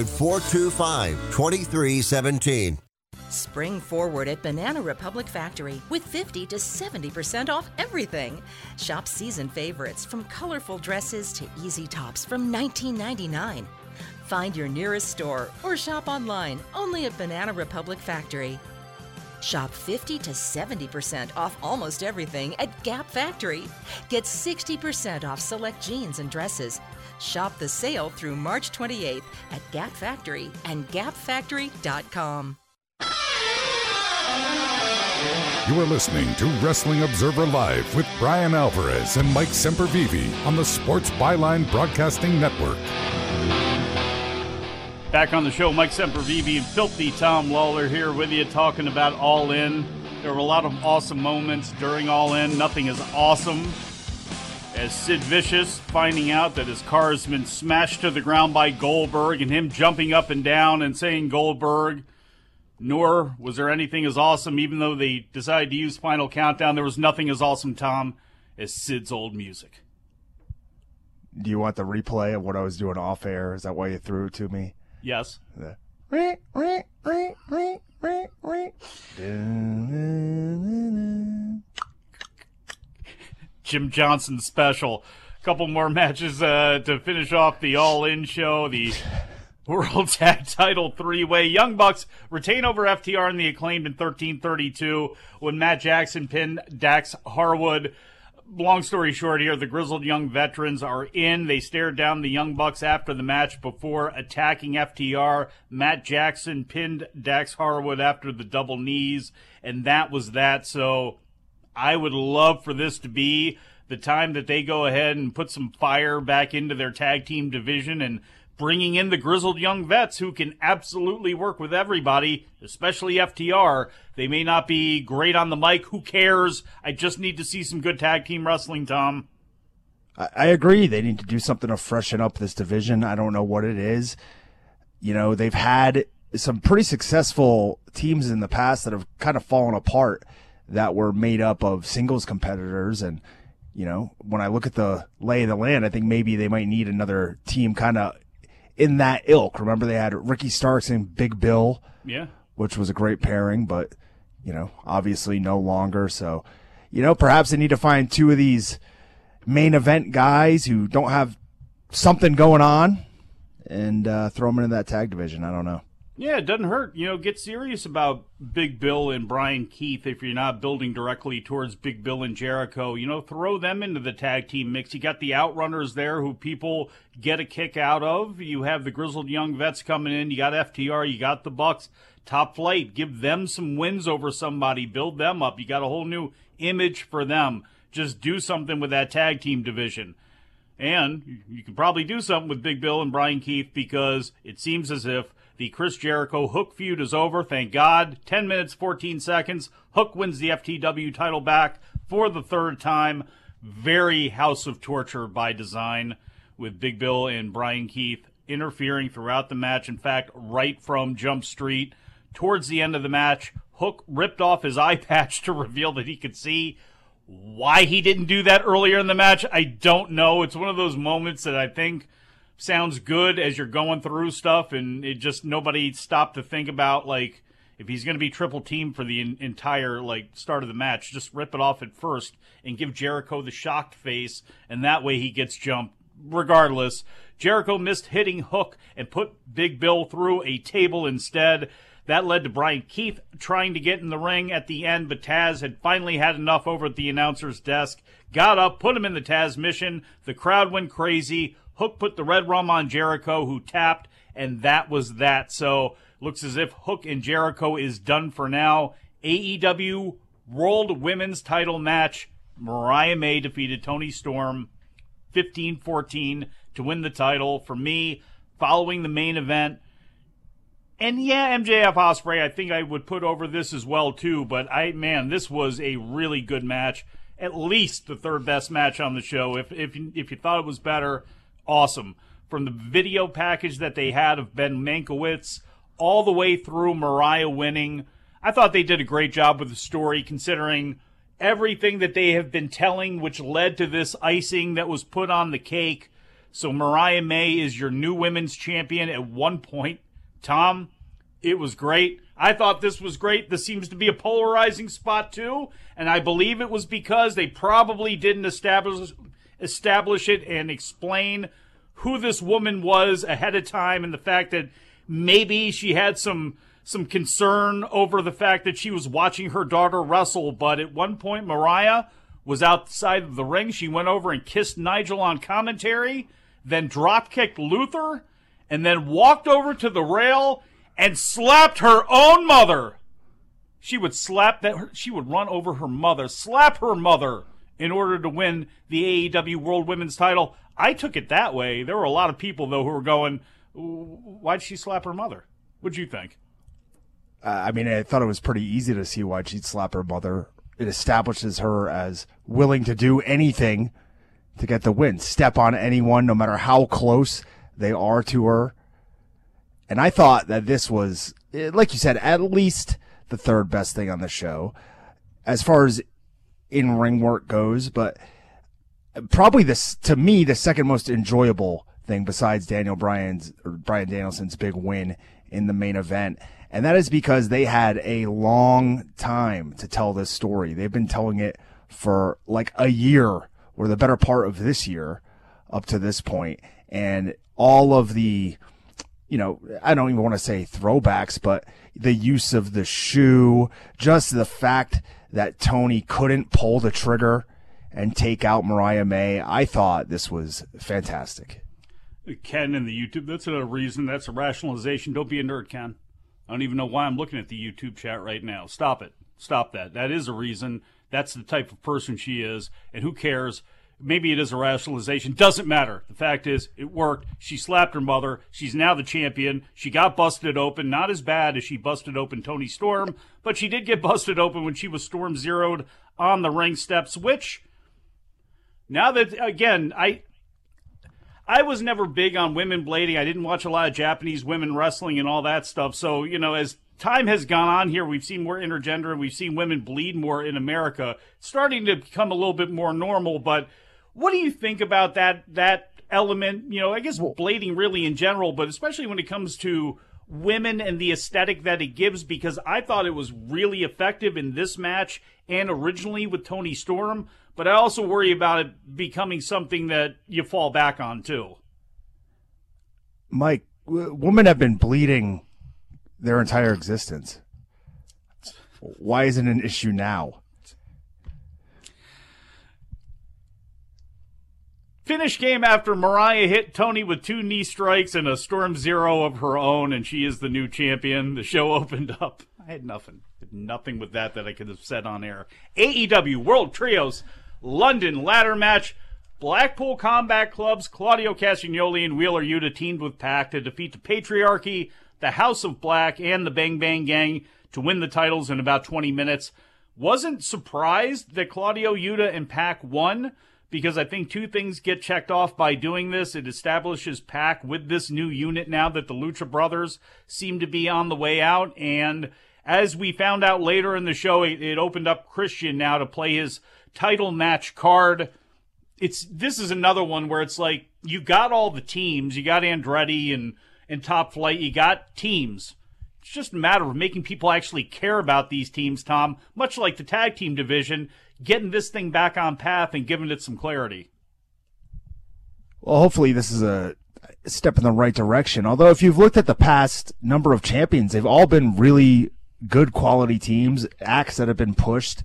Speaker 7: 800-425-2317.
Speaker 14: Spring forward at Banana Republic Factory with 50 to 70% off everything. Shop season favorites from colorful dresses to easy tops from $19.99. Find your nearest store or shop online only at Banana Republic Factory. Shop 50 to 70% off almost everything at Gap Factory. Get 60% off select jeans and dresses. Shop the sale through March 28th at Gap Factory and gapfactory.com.
Speaker 2: You are listening to Wrestling Observer Live with Brian Alvarez and Mike Sempervive on the Sports Byline Broadcasting Network.
Speaker 4: Back on the show, Mike Sempervive and Filthy Tom Lawler here with you talking about All In. There were a lot of awesome moments during All In. Nothing as awesome as Sid Vicious finding out that his car has been smashed to the ground by Goldberg and him jumping up and down and saying Goldberg. Nor was there anything as awesome, even though they decided to use Final Countdown, there was nothing as awesome, Tom, as Sid's old music.
Speaker 10: Do you want the replay of what I was doing off air? Is that why you threw it to me?
Speaker 4: Yes. Jim Johnson special. A couple more matches to finish off the All-In show. The World Tag Title three-way. Young Bucks retain over FTR and the Acclaimed in 13:32 when Matt Jackson pinned Dax Harwood. Long story short here, the grizzled young veterans are in. They stared down the Young Bucks after the match before attacking FTR. Matt Jackson pinned Dax Harwood after the double knees, and that was that. So I would love for this to be the time that they go ahead and put some fire back into their tag team division and bringing in the grizzled young vets who can absolutely work with everybody, especially FTR. They may not be great on the mic. Who cares? I just need to see some good tag team wrestling, Tom.
Speaker 10: I agree. They need to do something to freshen up this division. I don't know what it is. You know, they've had some pretty successful teams in the past that have kind of fallen apart that were made up of singles competitors. And, you know, when I look at the lay of the land, I think maybe they might need another team kind of in that ilk. Remember, they had Ricky Starks and Big Bill,
Speaker 4: yeah,
Speaker 10: which was a great pairing, but, you know, obviously no longer. So, you know, perhaps they need to find two of these main event guys who don't have something going on and throw them into that tag division. I don't know.
Speaker 4: Yeah, it doesn't hurt. You know, get serious about Big Bill and Brian Keith if you're not building directly towards Big Bill and Jericho. You know, throw them into the tag team mix. You got the Outrunners there who people get a kick out of. You have the grizzled young vets coming in. You got FTR. You got the Bucks. Top Flight. Give them some wins over somebody. Build them up. You got a whole new image for them. Just do something with that tag team division. And you can probably do something with Big Bill and Brian Keith because it seems as if the Chris Jericho Hook feud is over. Thank God. 10 minutes, 14 seconds. Hook wins the FTW title back for the third time. Very House of Torture by design with Big Bill and Brian Keith interfering throughout the match. In fact, right from Jump Street towards the end of the match, Hook ripped off his eye patch to reveal that he could see. Why he didn't do that earlier in the match, I don't know. It's one of those moments that I think sounds good as you're going through stuff, and it just nobody stopped to think about, like, if he's going to be triple teamed for the entire, like, start of the match, just rip it off at first and give Jericho the shocked face, and that way he gets jumped. Regardless, Jericho missed hitting Hook and put Big Bill through a table instead. That led to Brian Keith trying to get in the ring at the end, but Taz had finally had enough over at the announcer's desk, got up, put him in the Taz mission. The crowd went crazy. Hook put the red rum on Jericho, who tapped, and that was that. So looks as if Hook and Jericho is done for now. AEW World Women's title match. Mariah May defeated Toni Storm 15-14 to win the title. For me, following the main event, and yeah, MJF Ospreay, I think I would put over this as well too, but this was a really good match. At least the third best match on the show. If you thought it was better, awesome. From the video package that they had of Ben Mankiewicz all the way through Mariah winning, I thought they did a great job with the story, considering everything that they have been telling, which led to this icing that was put on the cake. So Mariah May is your new women's champion at one point. Tom, it was great. I thought this was great. This seems to be a polarizing spot too, and I believe it was because they probably didn't establish it and explain who this woman was ahead of time, and the fact that maybe she had some concern over the fact that she was watching her daughter wrestle. But at one point, Mariah was outside of the ring. She went over and kissed Nigel on commentary, then drop-kicked Luther, and then walked over to the rail and slapped her own mother. She would run over her mother, slap her mother in order to win the AEW World Women's title. I took it that way. There were a lot of people, though, who were going, why'd she slap her mother? What'd you think?
Speaker 10: I thought it was pretty easy to see why she'd slap her mother. It establishes her as willing to do anything to get the win, step on anyone, no matter how close they are to her. And I thought that this was, like you said, at least the third best thing on the show as far as in-ring work goes, but probably this, to me, the second most enjoyable thing besides Bryan Danielson's big win in the main event. And that is because they had a long time to tell this story. They've been telling it for like a year, or the better part of this year up to this point. And all of the, I don't even want to say throwbacks, but the use of the shoe, just the fact that Tony couldn't pull the trigger and take out Mariah May. I thought this was fantastic.
Speaker 4: Ken in the YouTube, that's a reason. That's a rationalization. Don't be a nerd, Ken. I don't even know why I'm looking at the YouTube chat right now. Stop it. Stop that. That is a reason. That's the type of person she is. And who cares? Maybe it is a rationalization. Doesn't matter. The fact is, it worked. She slapped her mother. She's now the champion. She got busted open. Not as bad as she busted open Toni Storm, but she did get busted open when she was Storm Zero'd on the ring steps, which, now that, again, I was never big on women blading. I didn't watch a lot of Japanese women wrestling and all that stuff. So, as time has gone on here, we've seen more intergender and we've seen women bleed more in America. It's starting to become a little bit more normal. But what do you think about that element? I guess blading really in general, but especially when it comes to women and the aesthetic that it gives, because I thought it was really effective in this match and originally with Toni Storm. But I also worry about it becoming something that you fall back on, too.
Speaker 10: Mike, women have been bleeding their entire existence. Why isn't it an issue now?
Speaker 4: Finish game after Mariah hit Toni with 2 knee strikes and a Storm Zero of her own, and she is the new champion. The show opened up. I had nothing with that I could have said on air. AEW World Trios London ladder match. Blackpool Combat Club's Claudio Castagnoli and Wheeler Yuta teamed with PAC to defeat the Patriarchy, the House of Black, and the Bang Bang Gang to win the titles in about 20 minutes. Wasn't surprised that Claudio Yuta and PAC won, because I think 2 things get checked off by doing this. It establishes PAC with this new unit now that the Lucha Brothers seem to be on the way out, and as we found out later in the show, it opened up Christian now to play his title match card. This is another one where it's like, you got all the teams, you got Andretti and Top Flight, you got teams. It's just a matter of making people actually care about these teams, Tom, much like the tag team division, getting this thing back on path and giving it some clarity.
Speaker 10: Well, hopefully this is a step in the right direction. Although if you've looked at the past number of champions, they've all been really good quality teams, acts that have been pushed.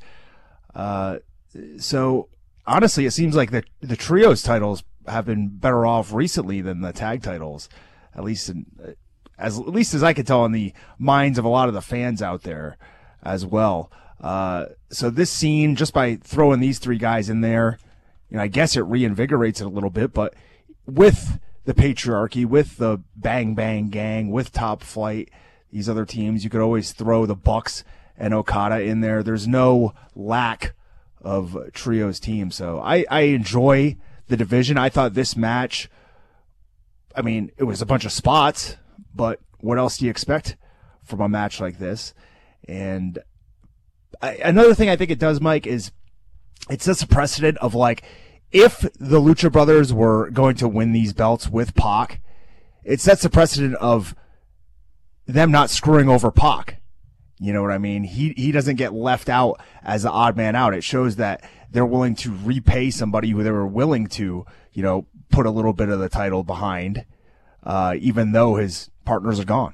Speaker 10: So honestly, it seems like the trios titles have been better off recently than the tag titles, at least as I could tell in the minds of a lot of the fans out there as well. So this scene, just by throwing these 3 guys in there, I guess it reinvigorates it a little bit, but with the Patriarchy, with the Bang Bang Gang, with Top Flight, these other teams, you could always throw the Bucks and Okada in there. There's no lack of trios teams. So I enjoy the division. I thought this match, it was a bunch of spots, but what else do you expect from a match like this? And another thing I think it does, Mike, is it sets a precedent of, like, if the Lucha Brothers were going to win these belts with Pac, it sets a precedent of them not screwing over Pac. You know what I mean? He doesn't get left out as the odd man out. It shows that they're willing to repay somebody who they were willing to, you know, put a little bit of the title behind, even though his partners are gone.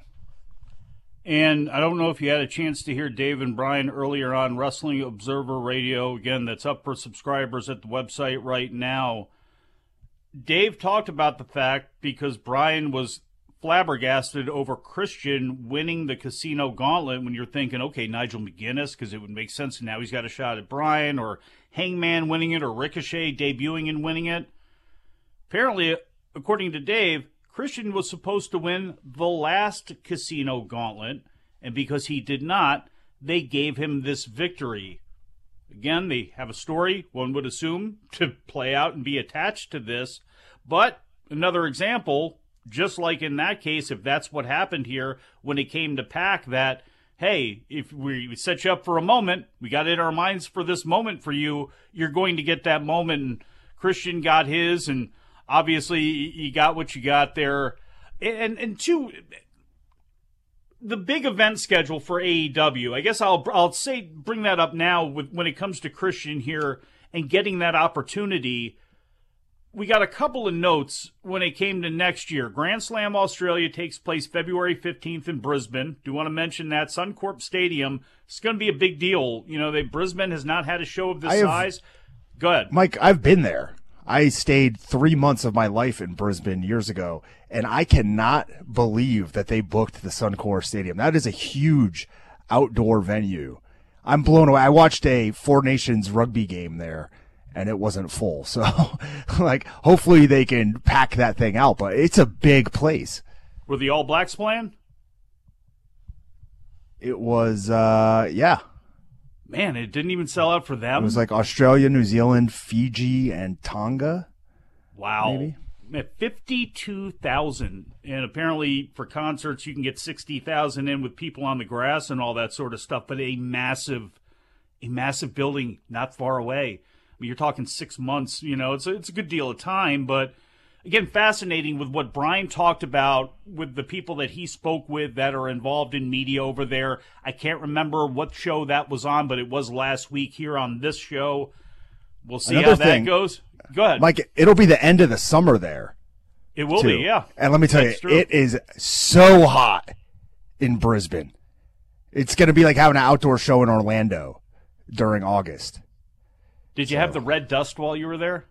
Speaker 4: And I don't know if you had a chance to hear Dave and Brian earlier on Wrestling Observer Radio. Again, that's up for subscribers at the website right now. Dave talked about the fact, because Brian was flabbergasted over Christian winning the Casino Gauntlet, when you're thinking, okay, Nigel McGuinness, because it would make sense now he's got a shot at Brian, or Hangman winning it, or Ricochet debuting and winning it. Apparently, according to Dave, Christian was supposed to win the last Casino Gauntlet, and because he did not, they gave him this victory. Again, they have a story, one would assume, to play out and be attached to this, but another example, just like in that case, if that's what happened here when it came to Pac, that, hey, if we set you up for a moment, we got it in our minds for this moment for you, you're going to get that moment. And Christian got his, and obviously you got what you got there. And two, the big event schedule for AEW, I guess I'll say, bring that up now when it comes to Christian here and getting that opportunity. We got a couple of notes when it came to next year. Grand Slam Australia takes place February 15th in Brisbane. Do want to mention that Suncorp Stadium is going to be a big deal. You know, Brisbane has not had a show of this size. Go ahead.
Speaker 10: Mike, I've been there. I stayed 3 months of my life in Brisbane years ago, and I cannot believe that they booked the Suncorp Stadium. That is a huge outdoor venue. I'm blown away. I watched a Four Nations rugby game there, and it wasn't full. So, like, hopefully they can pack that thing out, but it's a big place.
Speaker 4: Were the All Blacks playing?
Speaker 10: It was, yeah.
Speaker 4: Man, it didn't even sell out for them.
Speaker 10: It was like Australia, New Zealand, Fiji, and Tonga.
Speaker 4: Wow.
Speaker 10: Maybe.
Speaker 4: At 52,000. And apparently for concerts, you can get 60,000 in with people on the grass and all that sort of stuff. But a massive building not far away. I mean, you're talking 6 months, you know, it's a good deal of time. But again, fascinating with what Brian talked about with the people that he spoke with that are involved in media over there. I can't remember what show that was on, but it was last week here on this show. We'll see how that goes. Go ahead.
Speaker 10: Mike, it'll be the end of the summer there.
Speaker 4: It will be, yeah.
Speaker 10: And let me tell you, it is so hot in Brisbane. It's going to be like having an outdoor show in Orlando during August.
Speaker 4: Did you have the red dust while you were there?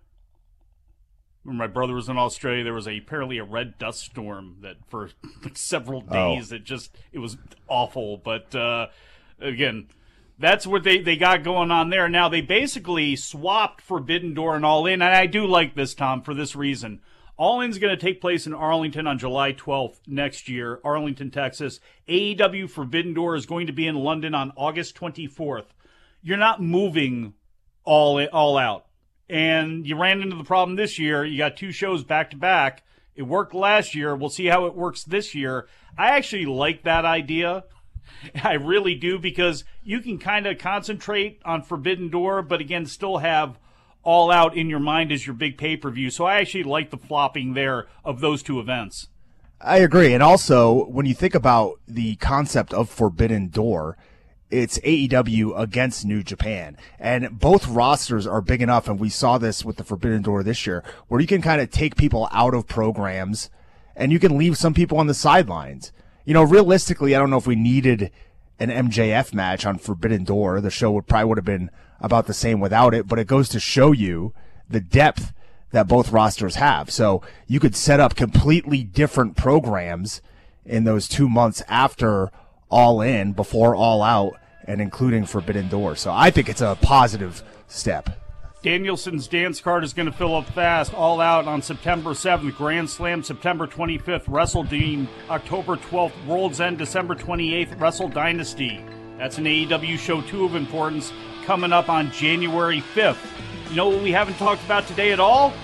Speaker 4: When my brother was in Australia, there was apparently a red dust storm that for like several days, it was awful. But again, that's what they got going on there. Now, they basically swapped Forbidden Door and All In, and I do like this, Tom, for this reason. All In's going to take place in Arlington on July 12th next year, Arlington, Texas. AEW Forbidden Door is going to be in London on August 24th. You're not moving all out. And you ran into the problem this year. You got 2 shows back-to-back. It worked last year. We'll see how it works this year. I actually like that idea. I really do, because you can kind of concentrate on Forbidden Door, but again, still have All Out in your mind as your big pay-per-view. So I actually like the flopping there of those 2 events.
Speaker 10: I agree. And also, when you think about the concept of Forbidden Door, it's AEW against New Japan. And both rosters are big enough, and we saw this with the Forbidden Door this year, where you can kind of take people out of programs and you can leave some people on the sidelines. You know, realistically, I don't know if we needed an MJF match on Forbidden Door. The show would have been about the same without it, but it goes to show you the depth that both rosters have. So you could set up completely different programs in those 2 months after All In, before All Out, and including Forbidden Door. So I think it's a positive step.
Speaker 4: Danielson's dance card is going to fill up fast. All Out on September 7th. Grand Slam September 25th. Wrestle Dream October 12th. World's End December 28th. Wrestle Dynasty. That's an AEW show 2 of importance coming up on January 5th. You know what we haven't talked about today at all?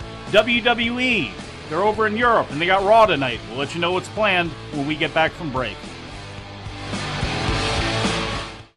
Speaker 4: WWE. They're over in Europe and they got Raw tonight. We'll let you know what's planned when we get back from break.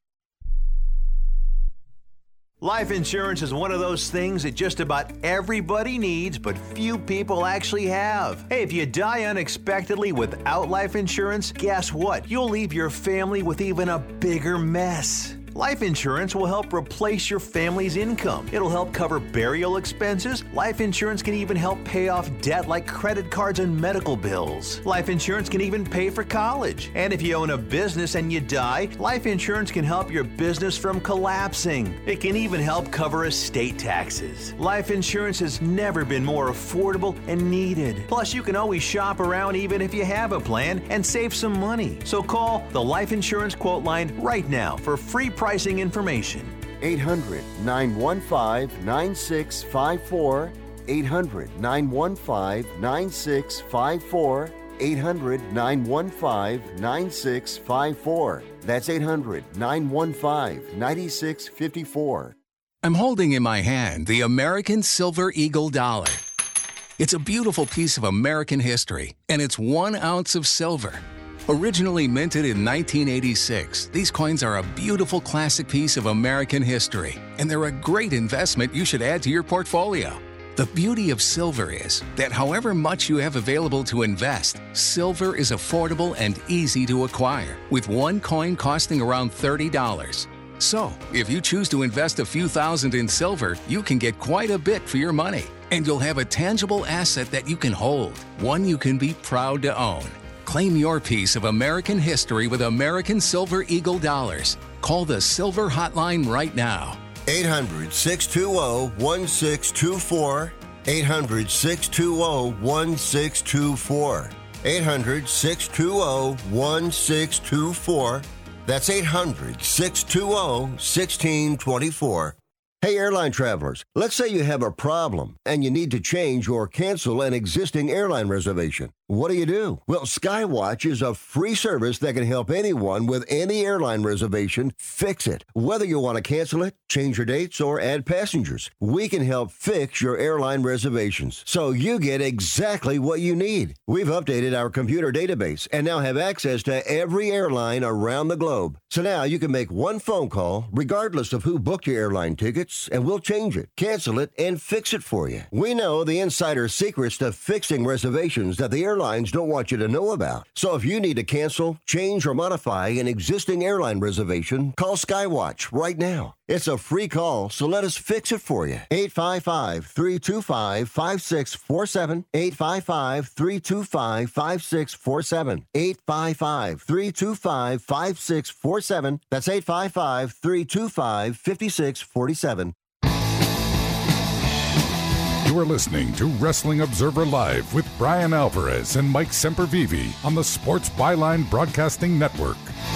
Speaker 15: Life insurance is one of those things that just about everybody needs, but few people actually have. Hey, if you die unexpectedly without life insurance, guess what? You'll leave your family with even a bigger mess. Life insurance will help replace your family's income. It'll help cover burial expenses. Life insurance can even help pay off debt like credit cards and medical bills. Life insurance can even pay for college. And if you own a business and you die, life insurance can help your business from collapsing. It can even help cover estate taxes. Life insurance has never been more affordable and needed. Plus, you can always shop around even if you have a plan and save some money. So call the Life Insurance Quote Line right now for free pricing information.
Speaker 7: 800-915-9654. 800-915-9654. 800-915-9654. That's 800-915-9654.
Speaker 16: I'm holding in my hand the American Silver Eagle Dollar. It's a beautiful piece of American history, and it's 1 ounce of silver. Originally minted in 1986, these coins are a beautiful classic piece of American history, and they're a great investment you should add to your portfolio. The beauty of silver is that however much you have available to invest, silver is affordable and easy to acquire, with one coin costing around $30. So, if you choose to invest a few thousand in silver, you can get quite a bit for your money, and you'll have a tangible asset that you can hold, one you can be proud to own. Claim your piece of American history with American Silver Eagle Dollars. Call the Silver Hotline right now.
Speaker 7: 800-620-1624. 800-620-1624. 800-620-1624. That's 800-620-1624. Hey, airline travelers, let's say you have a problem and you need to change or cancel an existing airline reservation. What do? Well, Skywatch is a free service that can help anyone with any airline reservation fix it. Whether you want to cancel it, change your dates, or add passengers, we can help fix your airline reservations so you get exactly what you need. We've updated our computer database and now have access to every airline around the globe. So now you can make one phone call regardless of who booked your airline tickets, and we'll change it, cancel it, and fix it for you. We know the insider secrets to fixing reservations that the airlines don't want you to know about. So if you need to cancel, change, or modify an existing airline reservation, call Skywatch right now. It's a free call, so let us fix it for you. 855-325-5647. 855-325-5647. 855-325-5647. That's 855-325-5647.
Speaker 2: You are listening to Wrestling Observer Live with Brian Alvarez and Mike Sempervive on the Sports Byline Broadcasting Network.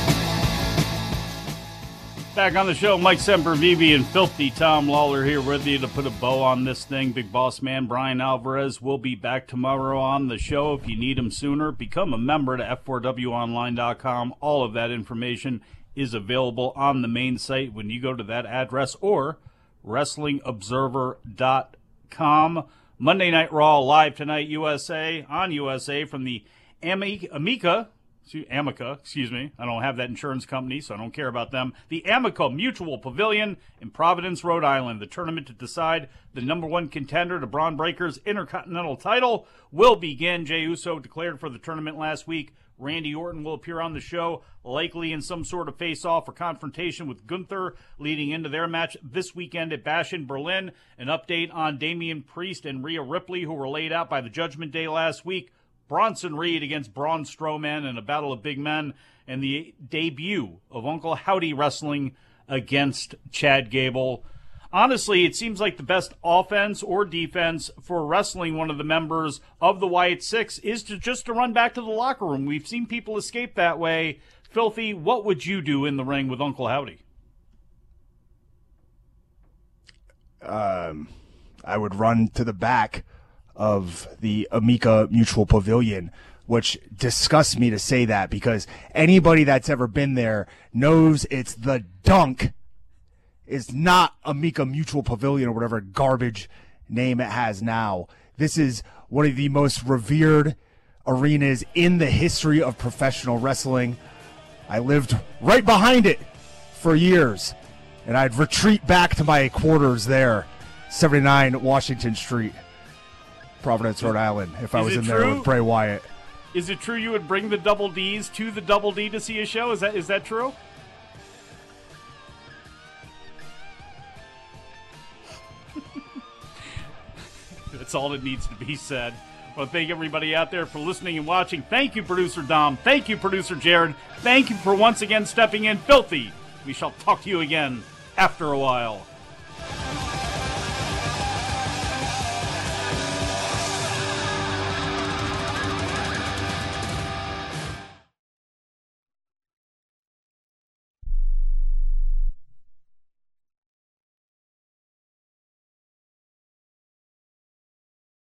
Speaker 4: Back on the show, Mike Sempervive and Filthy Tom Lawler here with you to put a bow on this thing. Big boss man Brian Alvarez will be back tomorrow on the show. If you need him sooner, become a member to f4wonline.com. All of that information is available on the main site when you go to that address, or WrestlingObserver.com. Monday Night Raw live tonight, USA, on USA from the Amica. Excuse me. I don't have that insurance company, so I don't care about them. The Amica Mutual Pavilion in Providence, Rhode Island. The tournament to decide the number one contender to Braun Breaker's Intercontinental title will begin. Jey Uso declared for the tournament last week. Randy Orton will appear on the show, likely in some sort of face-off or confrontation with Gunther leading into their match this weekend at Bash in Berlin. An update on Damian Priest and Rhea Ripley, who were laid out by the Judgment Day last week. Bronson Reed against Braun Strowman in a battle of big men. And the debut of Uncle Howdy Wrestling against Chad Gable. Honestly, it seems like the best offense or defense for wrestling one of the members of the Wyatt Six is to run back to the locker room. We've seen people escape that way. Filthy, what would you do in the ring with Uncle Howdy?
Speaker 10: I would run to the back of the Amica Mutual Pavilion, which disgusts me to say that because anybody that's ever been there knows it's the Dunk. It's not Amica Mutual Pavilion or whatever garbage name it has now. This is one of the most revered arenas in the history of professional wrestling. I lived right behind it for years. and I'd retreat back to my quarters there, 79 Washington Street, Providence, Rhode Island, if I was in there with Bray Wyatt.
Speaker 4: Is it true you would bring the Double Ds to the Double D to see a show? Is that true? That's all that needs to be said. Well, thank everybody out there for listening and watching. Thank you, Producer Dom. Thank you, Producer Jared. Thank you for once again stepping in. Filthy. We shall talk to you again after a while.